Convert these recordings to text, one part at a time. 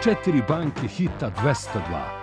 4 banke hita 202.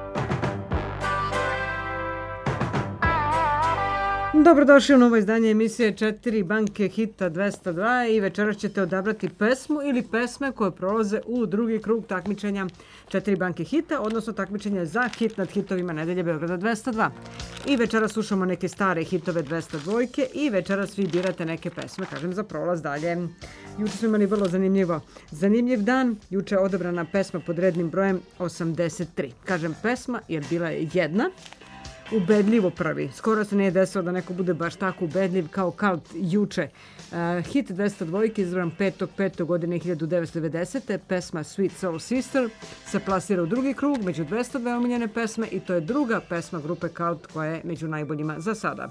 Dobrodošli u novo izdanje emisije 4 banke hita 202 i večeras ćete odabrati pesmu ili pesme koje prolaze u drugi krug takmičenja 4 banke hita, odnosno takmičenja za hit nad hitovima nedelje Beograda 202. I večeras slušamo neke stare hitove 202 i večeras vi birate neke pesme, kažem, za prolaz dalje. Juče smo imali vrlo zanimljiv dan. Juče je odabrana pesma pod rednim brojem 83. Kažem pesma jer bila je jedna. Ubedljivo prvi. Skoro se nije desilo da neko bude baš tako ubedljiv kao Kalt juče. Hit 202 izabran 5.5. godine 1990. Pesma Sweet Soul Sister se plasira u drugi krug među 202 omiljene pesme i to je druga pesma grupe Kalt koja je među najboljima za sada.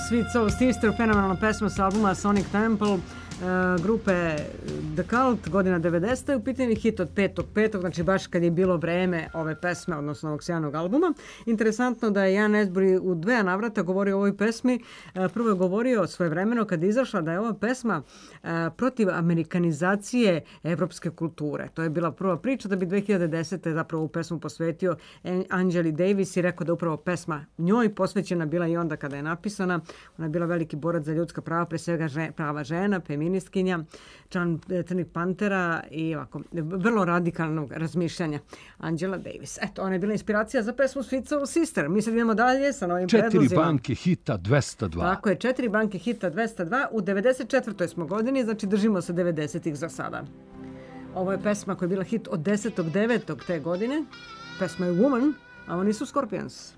Sweet Soul Sister, fenomenalna pesma sa albuma Sonic Temple, grupe The Cult, godina 90. U pitanju hit od 5.5. Znači baš kad je bilo vreme ove pesme, odnosno ovog sjajnog albuma. Interesantno da je Ian Astbury u 2 navrata govorio o ovoj pesmi. Prvo je govorio svojevremeno kad je izašla da je ova pesma protiv amerikanizacije evropske kulture. To je bila prva priča, da bi 2010. zapravo ovu pesmu posvetio Angeli Davis i rekao da upravo pesma njoj posvećena bila i onda kada je napisana. Ona je bila veliki borac za ljudska prava, pre svega prava žena, feministkinja, član Crnih Pantera i ovako, vrlo radikalnog razmišljanja. Angela Davis. Eto, ona je bila inspiracija za pesmu Sweet Soul Sister. Mi sad idemo dalje sa novim predlozima. 4 banke hita 202. Tako je, 4 banke hita 202. U 94. smo godini, znači držimo se 90-ih za sada. Ovo je pesma koja je bila hit od 10.9. te godine. Pesma je Woman, a oni su Scorpions.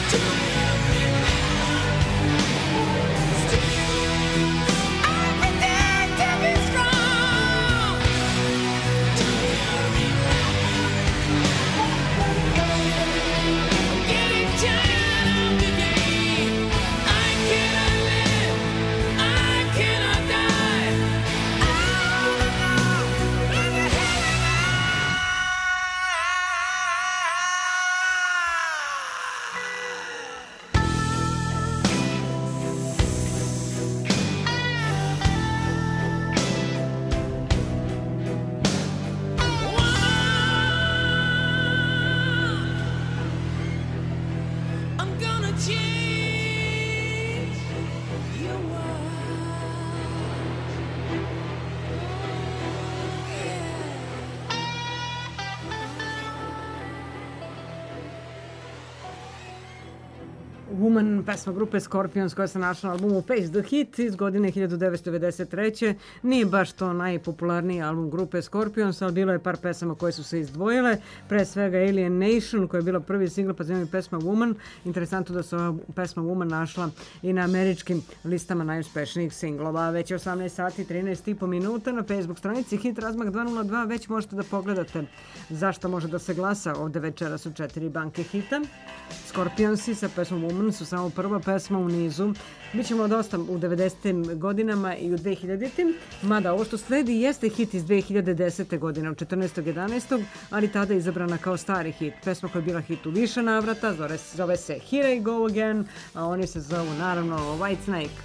Woman, pesma grupe Scorpions koja se našla na albumu Face the Hit iz godine 1993. Nije baš to najpopularniji album grupe Scorpions, ali bilo je par pesama koje su se izdvojile. Pre svega Alien Nation koja je bila prvi singl, pa zanimljiva pesma Woman. Interesantno da se ova pesma Woman našla i na američkim listama najuspešnijih singlova. Već je 18 sati 13,5 minuta na Facebook stranici Hit Razmak 202. Već možete da pogledate zašto može da se glasa. Ovde večera su 4 banke hita. Scorpionsi sa pesmom Woman su samo prva pesma u nizu. Bićemo dosta u 90. godinama i u 2000. Mada ovo što sledi jeste hit iz 2010. godine, u 14.11. ali tada je izabrana kao stari hit. Pesma koja je bila hit u više navrata, zove se Here I Go Again, a oni se zovu naravno White Snake.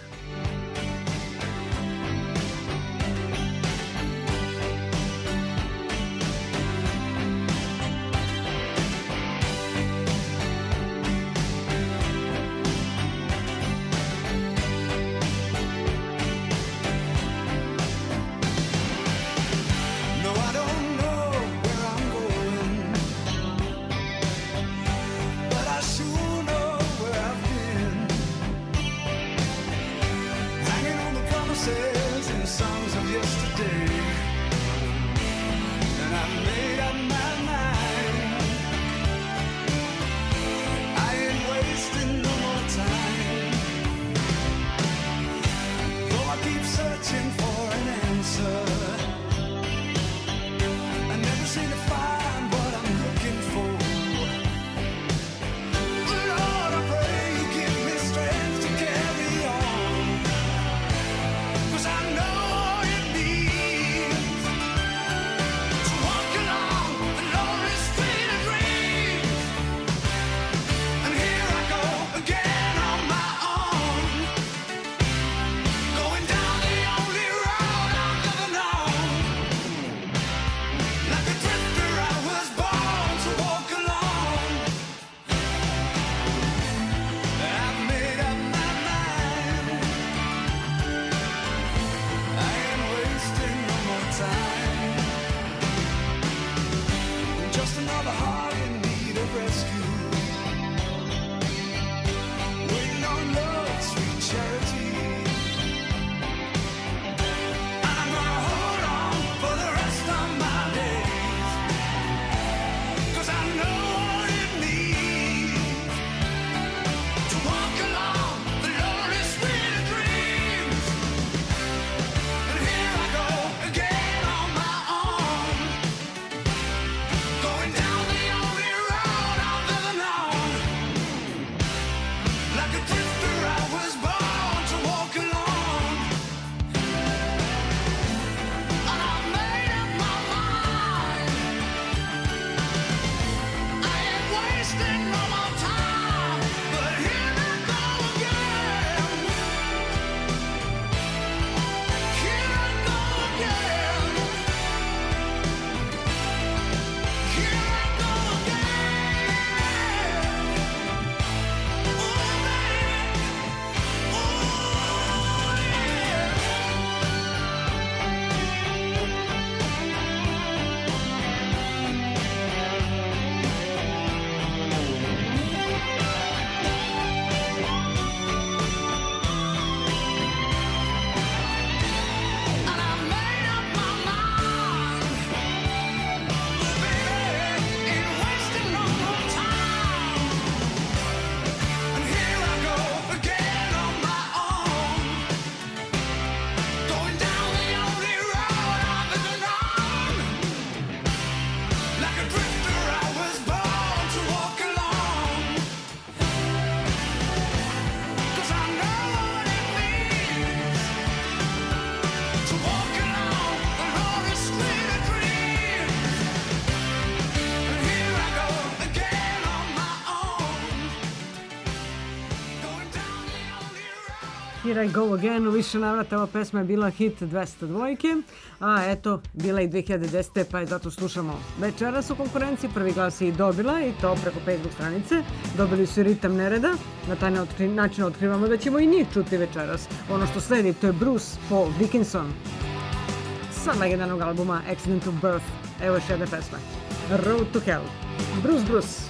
Here I Go Again, u više navrata ova pesma je bila hit 202, a eto, bila i 2010. pa je zato slušamo večeras u konkurenciji. Prvi glas je i dobila, i to preko Facebook stranice. Dobili su i Ritam nereda, na taj način otkrivamo da ćemo i njih čuti večeras. Ono što sledi, to je Bruce Paul Dickinson sa legendarnog albuma Accident of Birth. Evo još jedna pesma, Road to Hell. Bruce.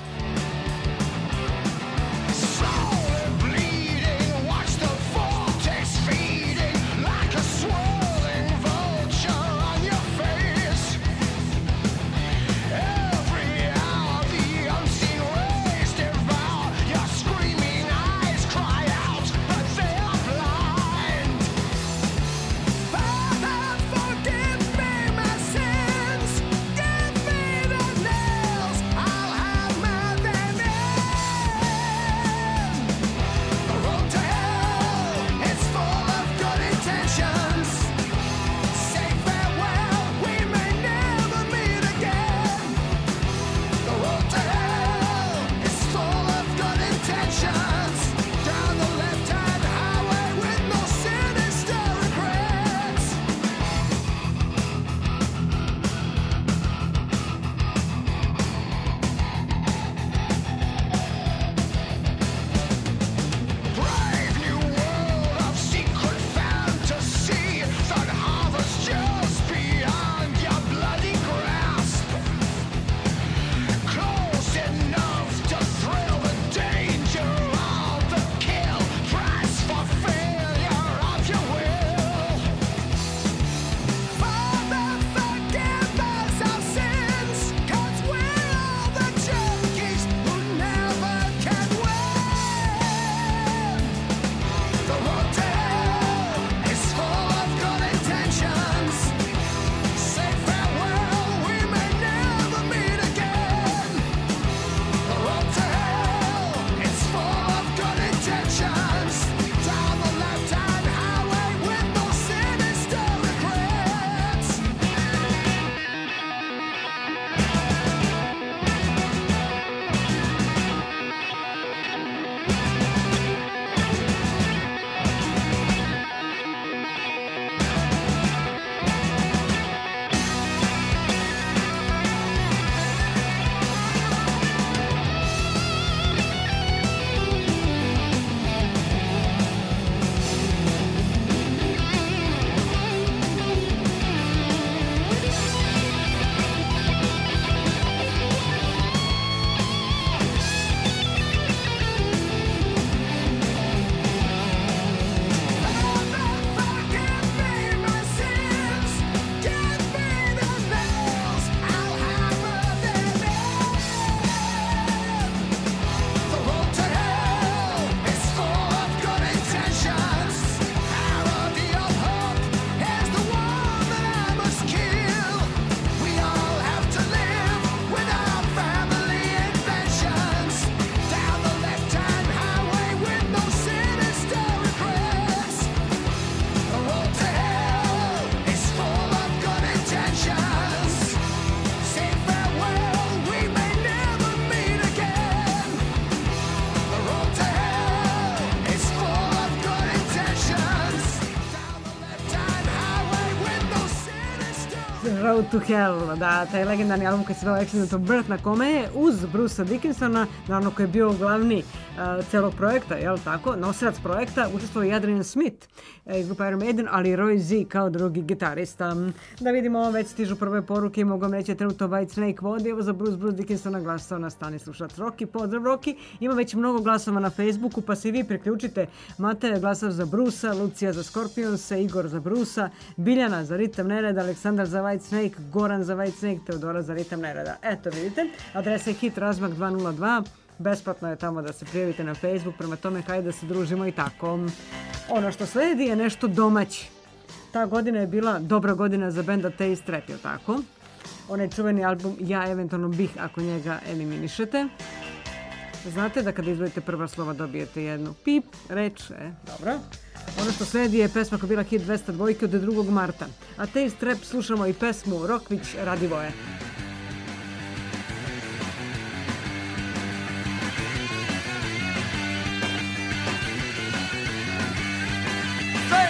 Road to Hell, da, taj legendarni album koji se zvao Accident of Birth, na kome je uz Brucea Dickinsona, naravno koji je bio glavni celog projekta, jel tako, nosilac projekta, učestvovao i Adrian Smith iz grupa Iron Maiden, ali i Roy Z kao drugi gitarista. Da vidimo, već stižu prve poruke i mogu vam reći trenutno White Snake vodi, evo za Bruce Dickinsona glasao na stani slušalac Rocky, pozdrav Rocky, ima već mnogo glasova na Facebooku, pa se vi priključite. Mate je glasao za Brucea, Lucija za Scorpionse, Igor za Brucea, Biljana za Ritam nereda, Aleksandar za White Snake, Goran za White Snake, Teodora za Ritam nereda. Eto vidite, adresa je Hit Razmak 202, besplatno je tamo da se prijavite na Facebook, prema tome hajde da se družimo i tako. Ono što sledi je nešto domaći. Ta godina je bila dobra godina za benda Taste Trap, je tako? Onaj čuveni album Ja eventualno bih ako njega eliminišete. Znate da kada izvodite prva slova dobijete jednu pip, reč, dobro. Ono što sledi je pesma koja je bila hit 202 od 2. marta. A Taste Trap slušamo i pesmu Rokvić Radivoje.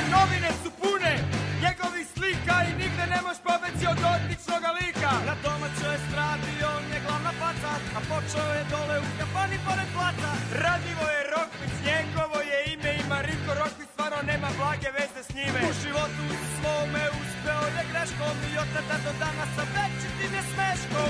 novine su pune njegovih slika i nigde ne moš pobeći od odličnoga lika. Na domaćoj estradi on je glavna faca, a počeo je dole u kafani pored placa. Radivo je Rokvić, njegovo je ime i Marinko Rokvić stvarno nema blage veze s njime. U životu svome uspeo je greškom i od tada do danas sa večitim je smeškom.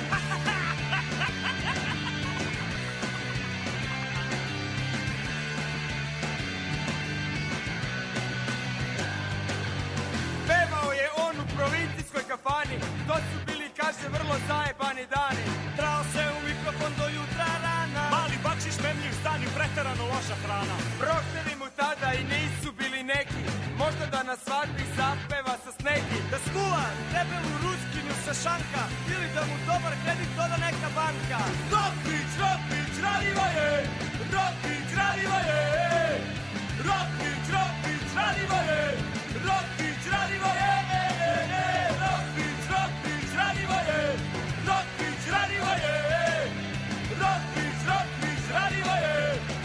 Pevao je on u provincijskoj kafani, to su bili, kaže, vrlo zajebani dani. Trao se u mikrofon do jutra rana, mali bakšiš, memljiv stan i preterano loša hrana. Prohteli mu tada i nisu bili neki, možda da na svadbi zapeva sa sneki. Da skuva debelu ruskinju sa šanka, ili da mu dobar kredit doda neka banka. Rokvić, Rokvić, radiva je, Rokvić, radiva je, Rokvić, Rokvić, radiva je, Rokvić, radiva je, Rokvić, Rokvić, radiva je, Rokvić, radiva je, Rokvić, Rokvić, radiva je.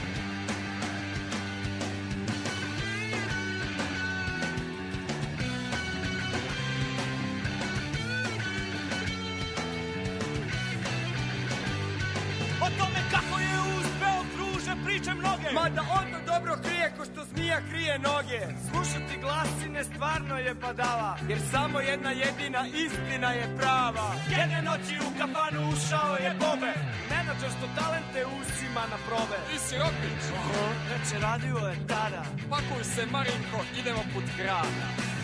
O tome kako je uspeo kruže priče mnoge, mada on to dobro krije ko što zmija krije noge. Slušati glasine stvarno je badava, jer samo jedna jedina istina je prava. Jedne noći u kafanu ušao je Bobe, menadžer što talente usima na probe. Ti si Rokvić? Reče, radio je tada. Pakuj se, Marinko, idemo put grada.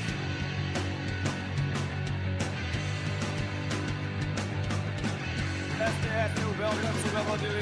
Jeste, u Beograd su ga vodili.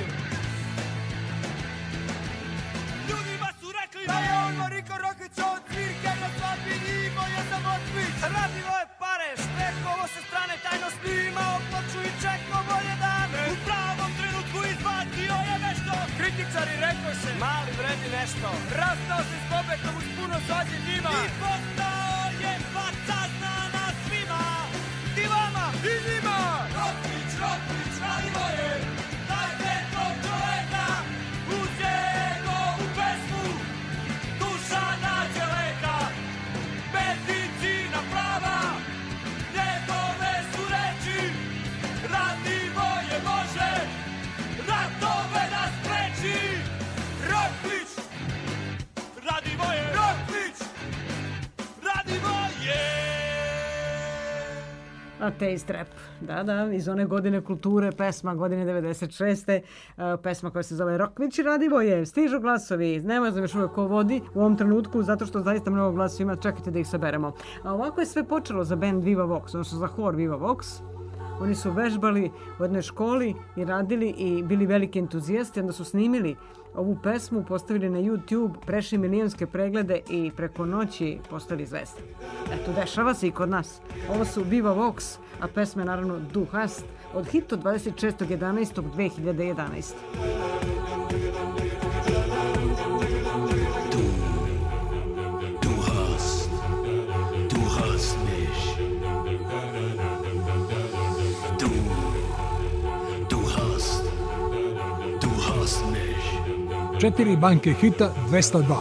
Ljudima su rekli da je on Marinko Rokvić od svirke na svadbi imao je za Moskvić. Radilo je pare, Štekovo se strane tajno snimao ploču i čekao bolje dane. U pravom trenutku izbacio je nešto, kritičari rekoše, mali vredi nešto. Rastao se s Bobetom uz puno svađe njima i postao je faca znana svima, i vama, i njima. Rokvić, Rokvić, radivo je, dajte tog čoveka, uđe go u pesmu, duša nađe leka, medicina prava, njegove su reči, radivo je može, ratove da spreči. Rokvić, radivo je, Rokvić, radivo je. A Taste Rap, da, iz one godine kulture, pesma godine 96. Pesma koja se zove Rokvić, radivo je, stižu glasovi, nema znam još uvijek ko vodi u ovom trenutku, zato što zaista mnogo glasova ima, čekajte da ih saberemo. A ovako je sve počelo za band Viva Vox, odnosno za hor Viva Vox. Oni su vežbali u jednoj školi i radili i bili veliki entuzijasti, onda su snimili ovu pesmu, postavili na YouTube, prešli milijonske preglede i preko noći postali zvezde. Eto, dešava se i kod nas. Ovo su Viva Vox, a pesma je naravno Du hast od hita 26.11.2011. Četiri banke hita 202.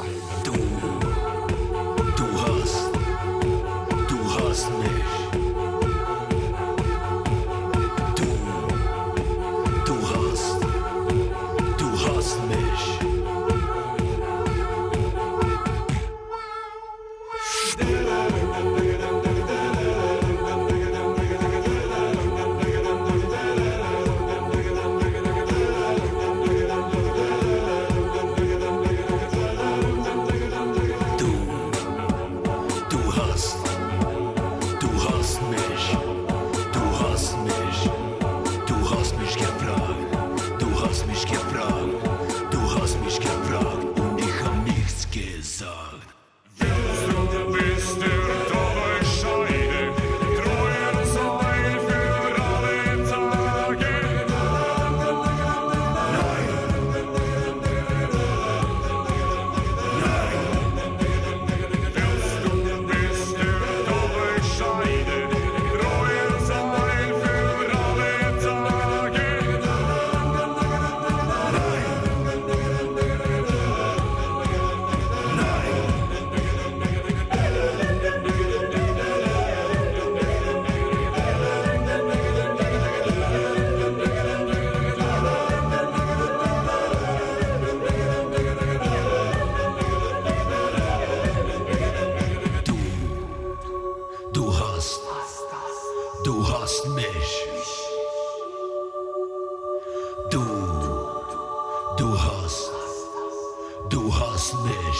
Du hast mich.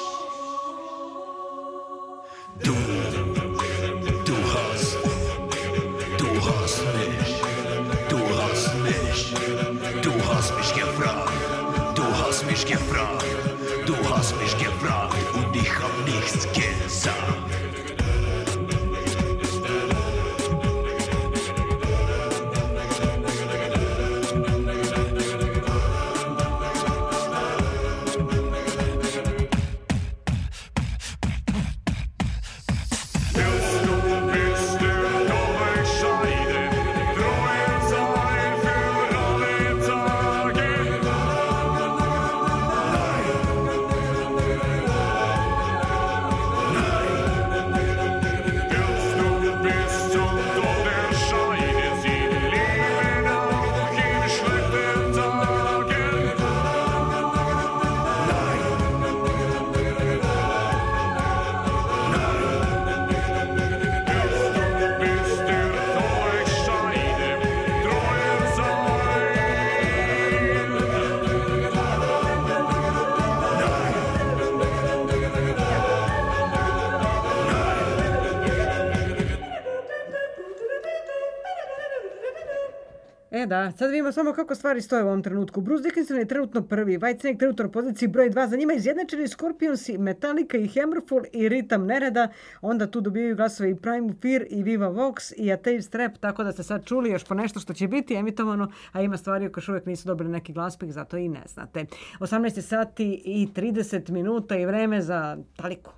Du hast mich. Du hast mich. Du hast mich gefragt. Du hast mich gefragt. Du hast mich gefragt und ich hab nichts gesagt. Da, sad vidimo samo kako stvari stoje u ovom trenutku. Bruce Dickinson je trenutno prvi, Whitesnake trenutno na poziciji broj 2, za njima izjednačeni Scorpionsi, Metallica i Hammerfall i Ritam Nereda, onda tu dobijaju glasove i Primal Fear i Viva Vox i A Taste Trap, tako da ste sad čuli još po nešto što će biti emitovano, a ima stvari koji još uvijek nisu dobili neki glaspik, zato i ne znate. 18 sati i 30 minuta i vreme za Taliku.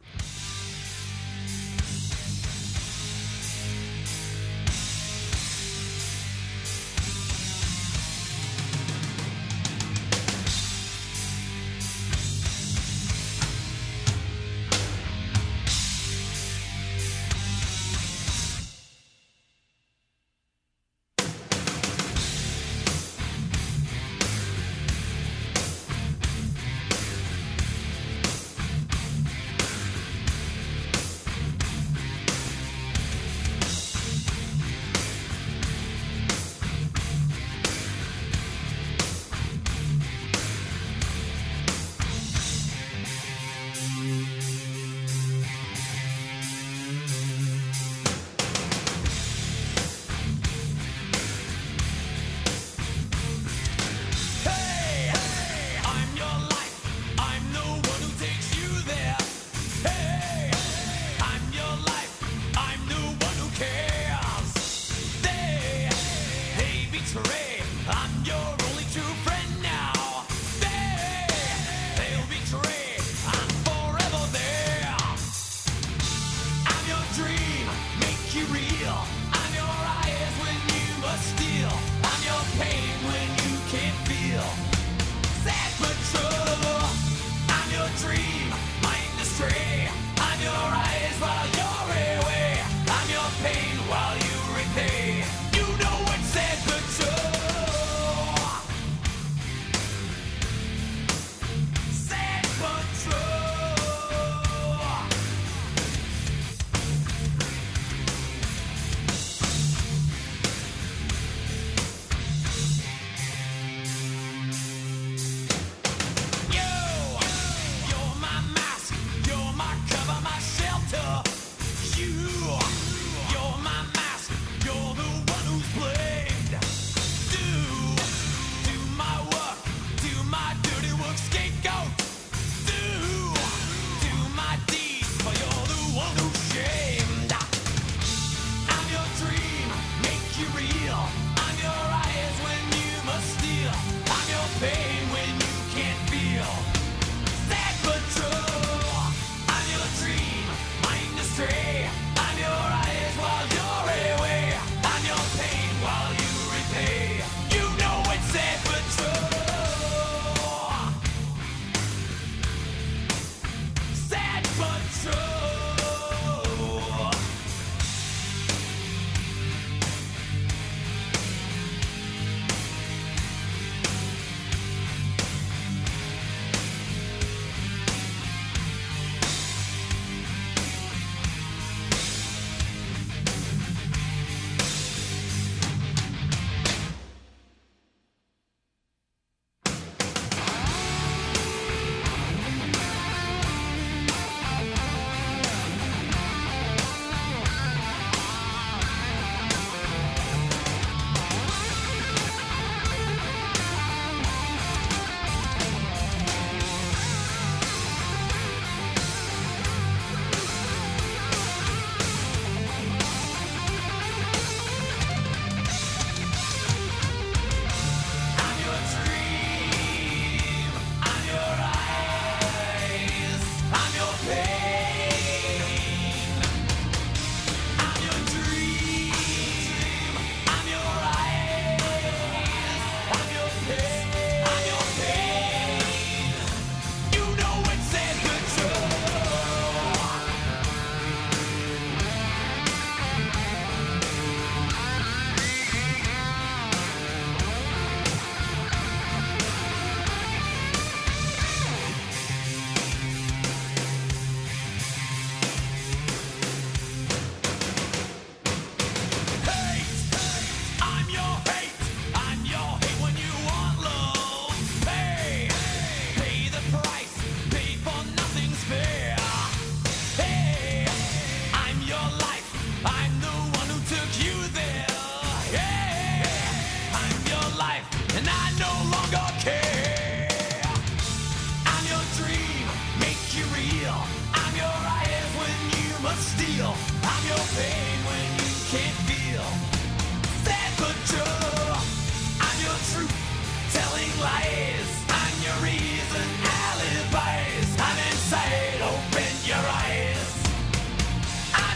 but still, I'm your pain when you can't feel. Sad but true, I'm your truth, telling lies. I'm your reason, alibis. I'm inside, open your eyes. I'm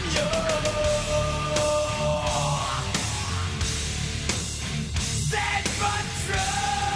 sad but true.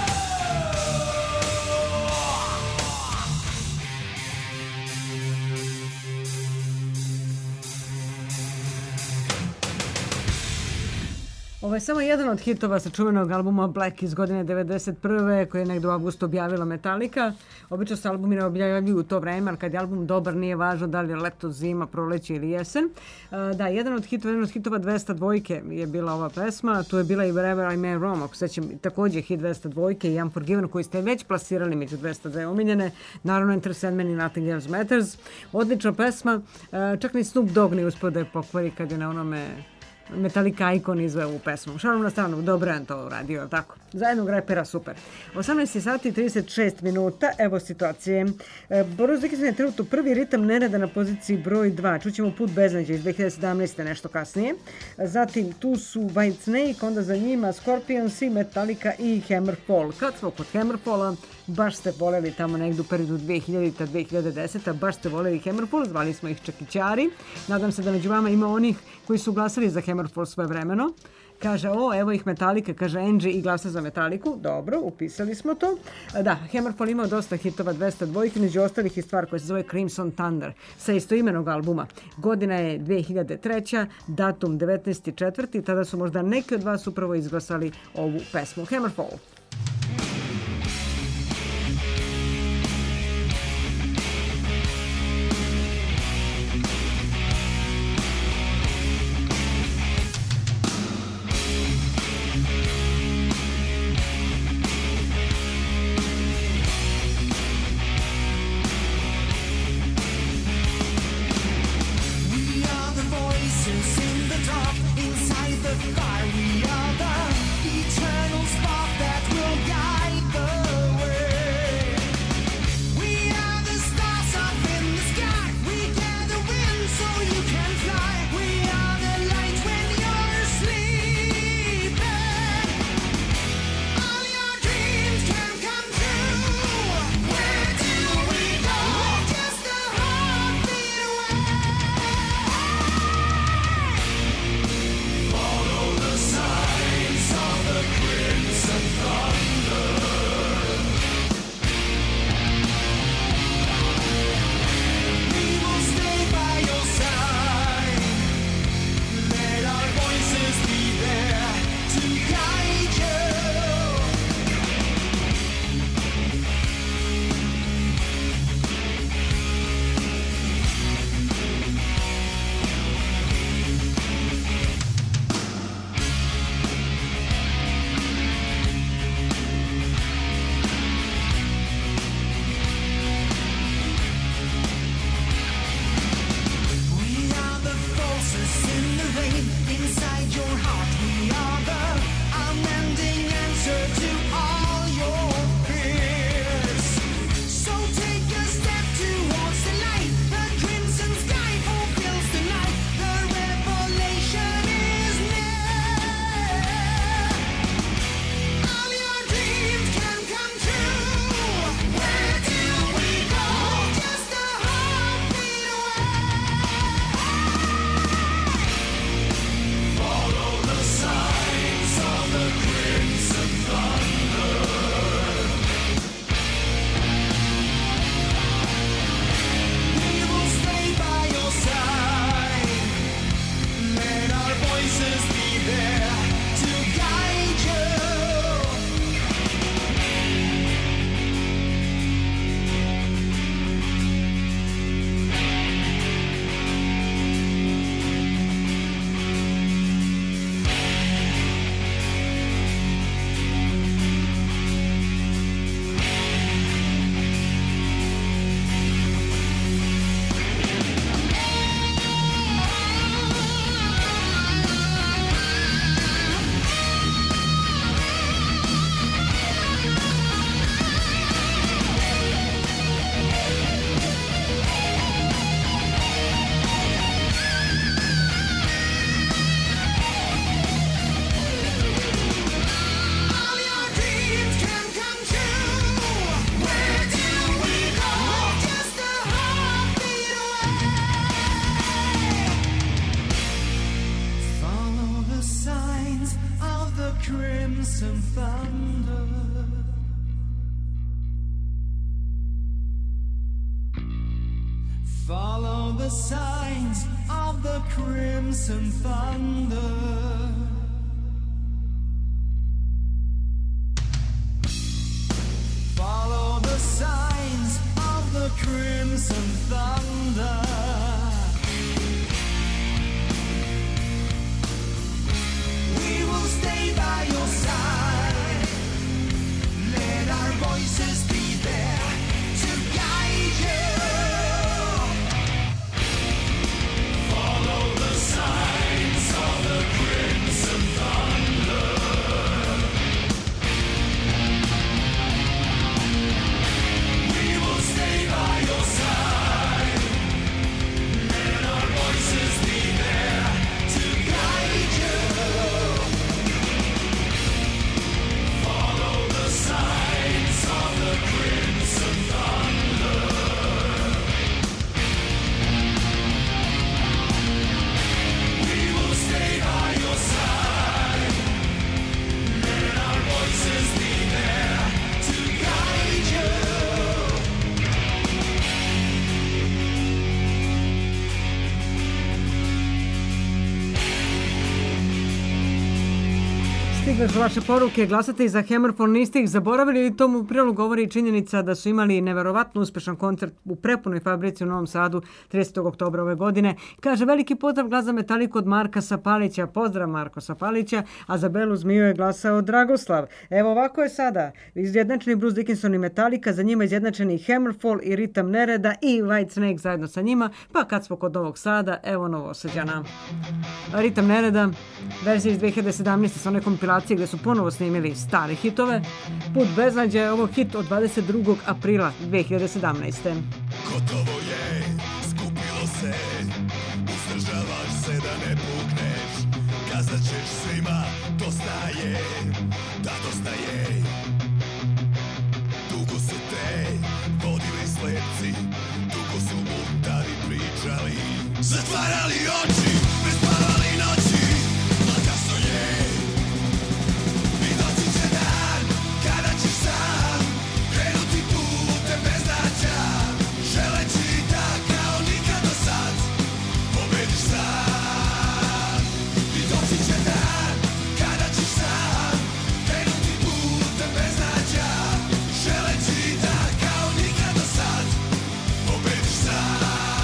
Ovo je samo jedan od hitova sa čuvenog albuma Black iz godine 1991. koji je negdje u avgustu objavila Metallica. Obično se albumi ne objavljuju u to vreme, ali kad je album dobar nije važno da li je leto, zima, proleće ili jesen. Da, jedan od hitova 202 je bila ova pesma. Tu je bila i Wherever I May Roam, ako sećam, također hit 202 i Unforgiven koji ste već plasirali među 202 omiljene. Naravno Enter Sandman i Nothing Else Matters. Odlična pesma. Čak ni Snoop Dogg nije uspio da je pokvari kad je na onome Metallica Icon izveo ovu pesmu. Šalom na stranu, dobro je to uradio, tako. Za jednog repera, super. 18 sati i 36 minuta, evo situacije. Boris Dickinson je trenutno prvi ritam nereda na poziciji broj 2. Čućemo Put beznađa iz 2017. nešto kasnije. Zatim tu su White Snake, onda za njima Scorpions i Metallica i Hammerfall. Kad smo kod Hammerfalla, baš ste voljeli tamo negdje u periodu 2000-2010, baš ste voljeli Hammerfall, zvali smo ih čekićari. Nadam se da među vama ima onih koji su glasali za Hammerfall svoje vremeno. Kaže, evo ih Metallica, kaže Angie i glasa za Metalliku. Dobro, upisali smo to. Da, Hammerfall imao dosta hitova 202, među ostalih je stvar koja se zove Crimson Thunder, sa istoimenog albuma. Godina je 2003, datum 19.4. Tada su možda neki od vas upravo izglasali ovu pesmu. Hammerfall. Inside the fire, we are the eternal spark that Follow the signs of the crimson thunder. Follow the signs of the crimson thunder. We will stay by your side. Let our voices be there to guide you. Follow the signs of the crimson thunder. We will stay by your side. Let our voices be there to guide you. Follow the signs of the crimson thunder. We will stay by your side. Let our voices be there to guide you. Stigle su vaše poruke, glasate i za Hammerfall, niste ih zaboravili i tomu u prilog govori i činjenica da su imali neverovatno uspešan koncert u prepunoj fabrici u Novom Sadu 30. oktobra ove godine. Kaže, veliki pozdrav, glas za Metaliku od Marka Sapalića. Pozdrav Marko Sapalića, a za Belu zmiju je glasao Dragoslav. Evo ovako je sada. Izjednačeni Bruce Dickinson i Metallica, za njima izjednačeni Hammerfall i Ritam nereda i Whitesnake zajedno sa njima. Pa kad smo kod Novog Sada, evo Novosađana. Ritam nereda, verzija iz 2017. sa one kompilacije gdje su ponovo snimili stare hitove. Put beznađa je ovo hit od 22. aprila 2017. Gotovo je, skupilo se, uzdržavaš se da ne pukneš, kazat ćeš svima, dosta je, da dosta je. Dugo su te vodili slepci, dugo su mutari pričali, zatvarali oči, prespavali noći, a kasno je. I doći će dan, kada ćeš sam krenuti putem beznađa, želeći da kao nikad do sad pobediš sam. I doći će dan, kada ćeš sam krenuti putem beznađa, želeći da kao nikad do sad pobediš sam.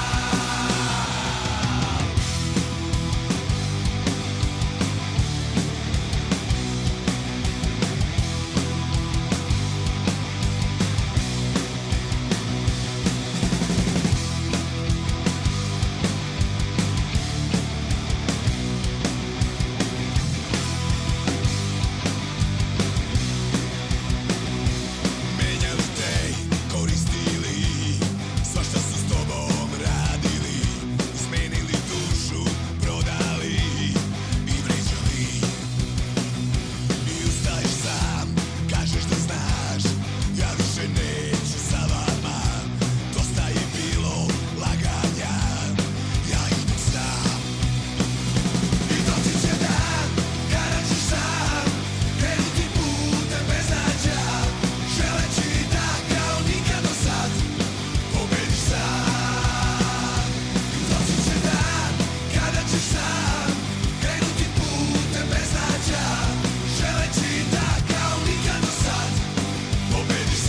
Menjali te, koristili, svašta su s tobom radili, izmenili dušu, prodali i vređali. I ustaješ sam, kažeš da znaš, ja više neću sa vama, dosta je bilo laganja, ja idem sam. I doći će dan, kada ćeš sam krenuti putem beznađa, želeći da kao nikad do sad pobediš sam. I doći će dan, kada ćeš sam krenuti putem beznađa, želeći da kao nikad do sad pobediš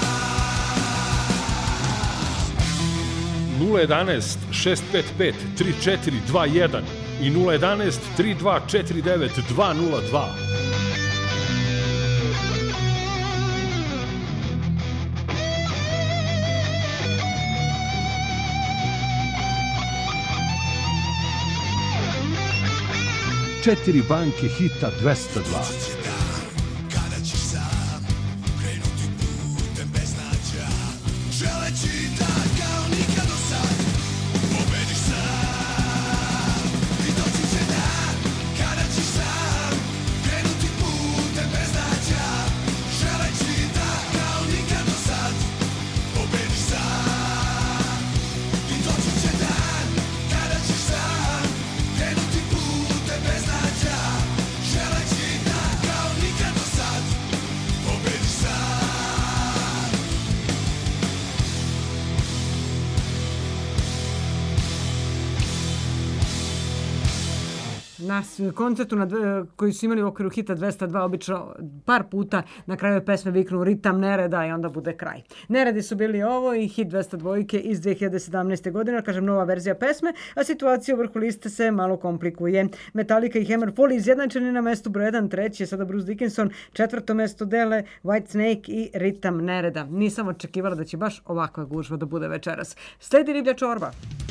sam. 011 655 3421 i 011 3249 202. Četiri banke hita 202. Kada ćeš sam krenuti putem beznađa, želeći da kao nikad do sad pobediš sam. I doći će dan, kada ćeš sam krenuti putem beznađa, želeći da kao nikad do sad pobediš sam. I doći će dan, kada ćeš sam krenuti putem beznađa, želeći da kao na koncertu koji su imali u okviru hita 202 obično par puta na kraju pesme viknu ritam nereda i onda bude kraj. Neredi su bili ovo i hit 202 iz 2017. godine, kažem nova verzija pesme, a situacija u vrhu liste se malo komplikuje. Metallica i Hammerfall izjednačeni na mestu broj 1, treći je sada Bruce Dickinson, četvrto mesto dele Whitesnake i ritam nereda. Nisam očekivala da će baš ovakva gužva da bude večeras. Sledi riblja čorba.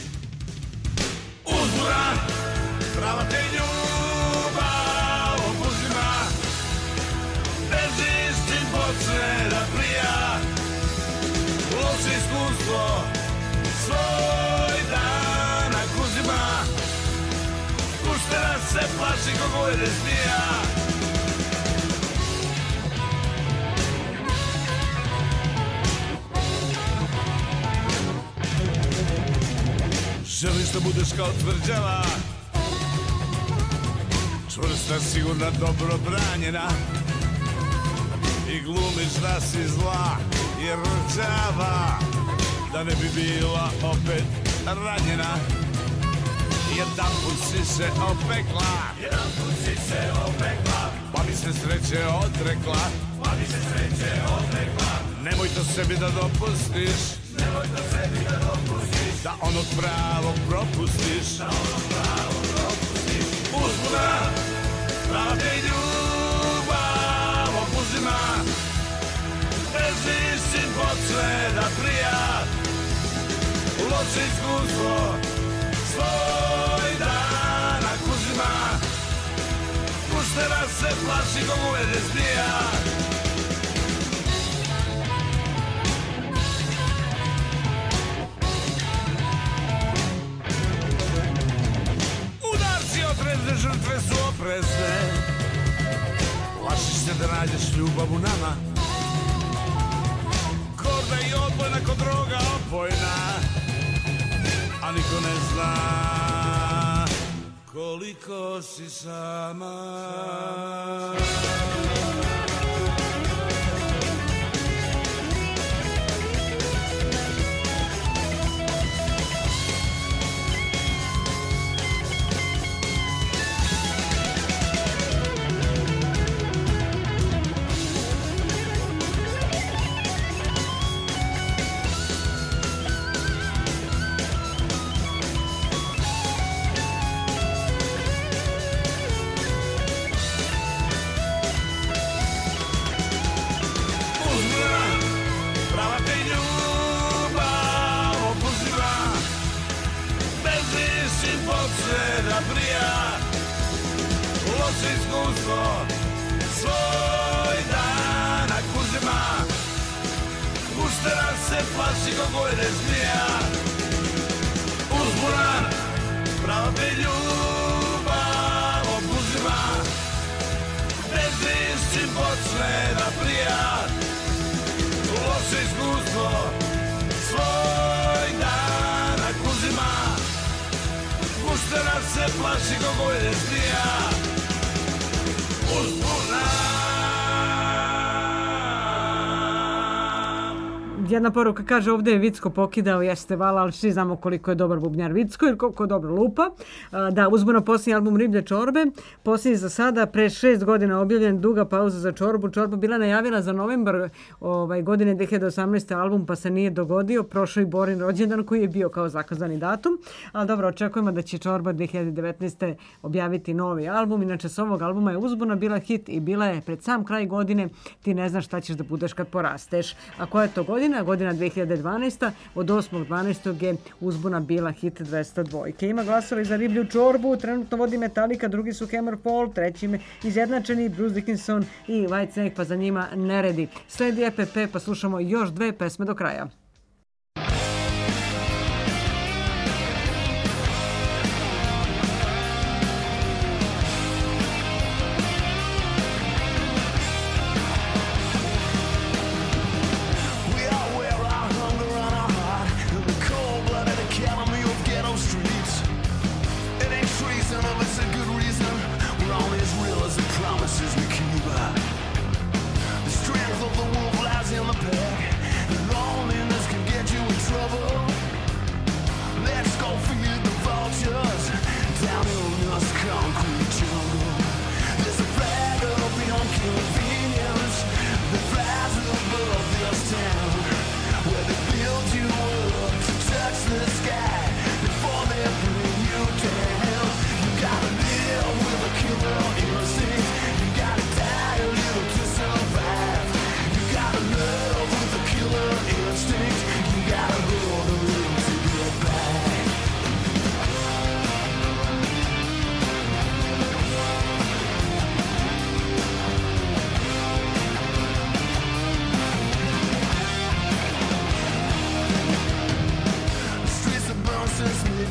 Uzbura, prava te ljubav obuzima, bez istin počne da prija, loše iskustvo, svoj dan uzima, puštena se plaši kogo je desnija. Želiš da budeš kao tvrđava, čvrsta, sigurna, dobro branjena, i glumiš da si zla i rđava, da ne bi bila opet ranjena. Jedanput si se opekla, pa bi se sreće odrekla, nemoj to sebi da dopustiš, da onog pravog propustiš. Uzbuna, prava te ljubav obuzima, bez istin počne da prija, loše iskustvo, svoj dan uzima, puštena se plaši kogu je desnija. Otrezne žrtve su oprezne, plašiš se da nađeš ljubav u nama, gorda i odbojna ko droga opojna, a niko ne zna koliko si sama. Svoj dan uzima, puštena se plaši kogo je desnija. Uzburan, prava te ljubav obuzima, bez istin počne da prija, loše iskustvo, svoj dan uzima, puštena se plaši kogo je desnija. Jedna poruka kaže ovdje je Vicko pokidao, jeste vala, ali svi znamo koliko je dobar bubnjar Vicko i koliko je dobro lupa. Da, uzmano posljednji album Riblje čorbe, posljednji za sada, pre 6 godina objavljen, duga pauza za čorbu. Čorba bila najavila za novembar godine 2018. album, pa se nije dogodio. Prošao i Borin rođendan koji je bio kao zakazani datum, ali dobro, očekujemo da će Čorba 2019. objaviti novi album. Inače, s ovog albuma je Uzbuna bila hit i bila je pred sam kraj godine Ti ne znaš šta ćeš da budeš kad porasteš. A koja je to godina? Godina 2012. Od 8.12. je Uzbuna bila hit 202. Ima glasove za Riblju čorbu, trenutno vodi Metallica, drugi su Hammerfall, treći izjednačeni Bruce Dickinson i Whitesnake, pa za njima Neredi. Sledi EPP, pa slušamo još dve pesme do kraja. The strength of the wolf lies in the pack. Loneliness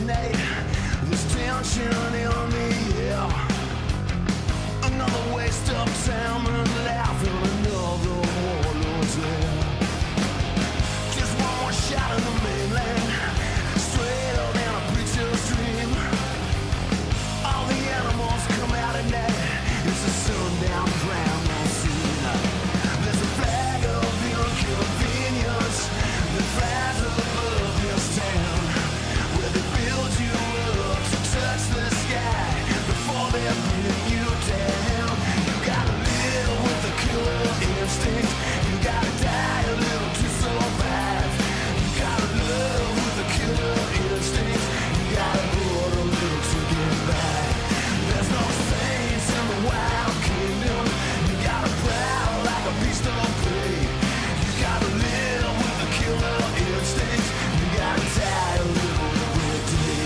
night. There's tension in the air. Another waste of time and laughing. Another warlord's there. Just one more shot in the mainland. Straighter than a preacher's dream. All the animals come out at night. It's a sundown primal scene. There's a flag of inconvenience that flies above this town, where they build you up to touch the sky before they bring you down. You gotta live with the killer instinct. You gotta die a little to survive. You gotta live with the killer instinct. You gotta hoard a little to get by. There's no saints in the wild kingdom. You gotta prowl like a beast of prey. You gotta live with the killer instinct. You gotta die a little every day.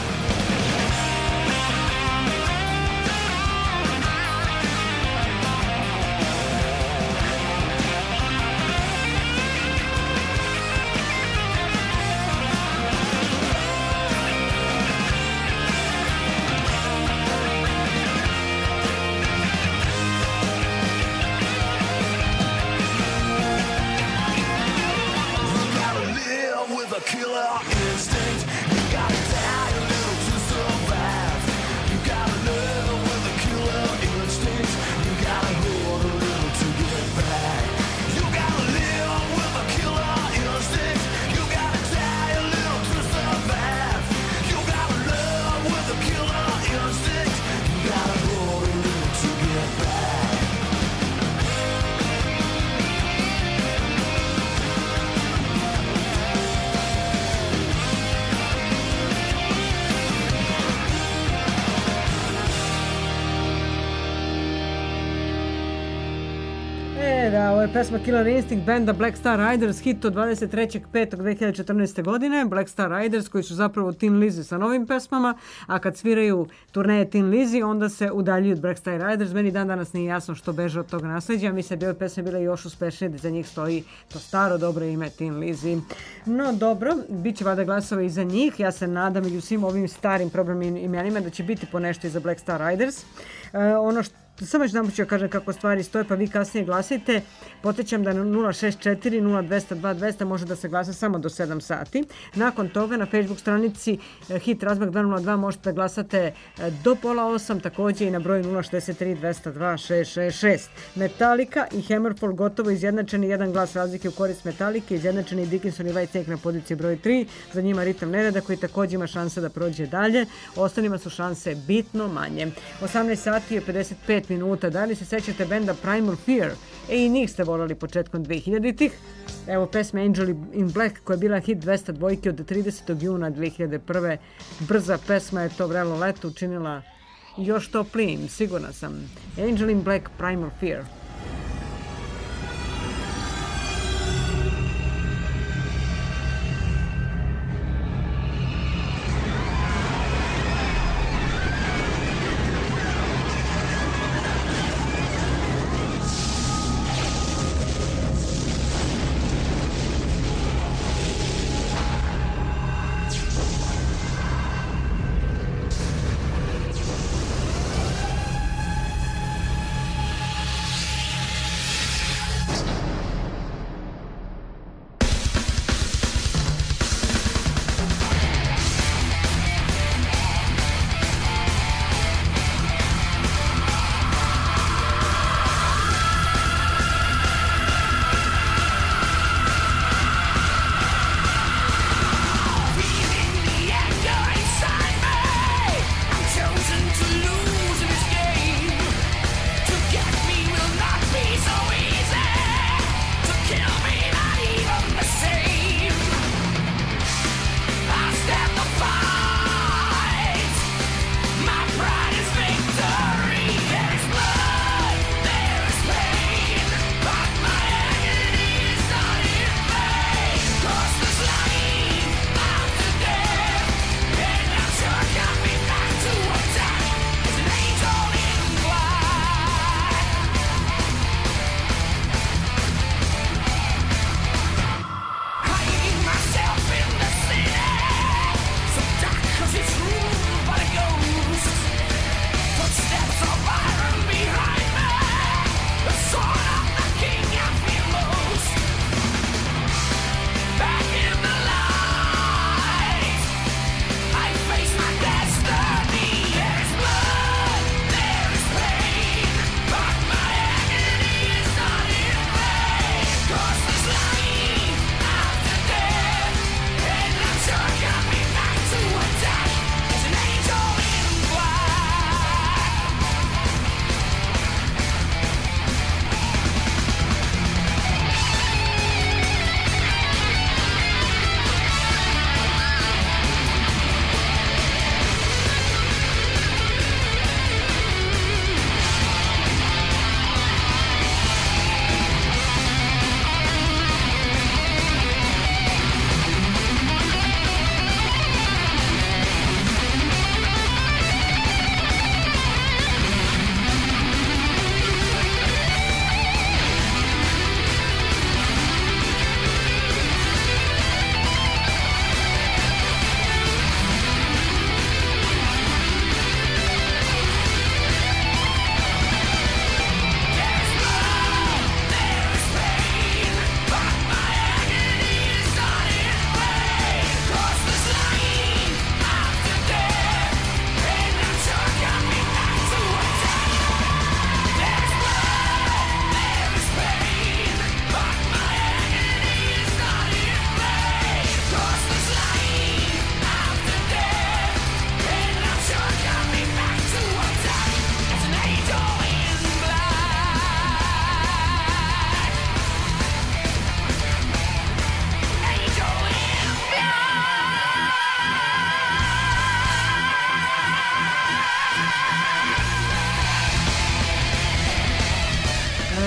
You gotta live with a killer instinct. You gotta die a little to survive. You gotta live with a killer instinct. You gotta hoard a little to get back. You gotta live with a killer instinct. You gotta die a little to survive. You gotta live with a killer instinct. You gotta hoard a little to get back. Da, ovo je pesma Killer Instinct benda Black Star Riders, hit od 23.5.2014. godine. Black Star Riders koji su zapravo Tin Lizzy sa novim pesmama, a kad sviraju turneje Tin Lizzy onda se udaljuju od Black Star Riders. Meni dan danas nije jasno što beže od tog nasleđa. Mislim da bi ove pesme bile još uspešnije, da za njih stoji to staro dobro ime Tin Lizzy. No dobro, bit će vada glasova i za njih. Ja se nadam među svim ovim starim problemim imenima da će biti po nešto i za Black Star Riders. Ono što samo još jedan ću kažem kako stvari stoje, pa vi kasnije glasajte. Podsjećam da na 064 0202 200 može da se glasa samo do 7 sati. Nakon toga na Facebook stranici Hit Razmak 202 možete da glasate do pola 8, takođe i na broju 063 202 666. Metallica i Hammerfall gotovo izjednačeni, jedan glas razlike u korist Metallica, izjednačeni Dickinson i Whitesnake na poziciji broj 3, za njima Ritam nereda koji takođe ima šanse da prođe dalje, ostalima su šanse bitno manje. 18 sati je 55 minuta. Da li se sećate benda Primal Fear? I njih ste volali početkom 2000-ih. Evo pesma Angel in Black koja je bila hit 202 od 30. juna 2001. Brza pesma je to vrelo leto učinila još toplijim, sigurna sam. Angel in Black, Primal Fear.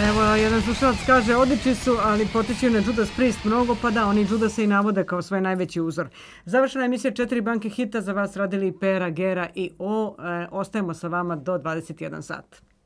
Evo, jedan slušalac kaže, odlični su, ali potiču na Judas Priest mnogo, pa da, oni Judas se i navode kao svoj najveći uzor. Završena emisija 4 banke hita, za vas radili Pera, Gera i O. Ostajemo sa vama do 21 sat.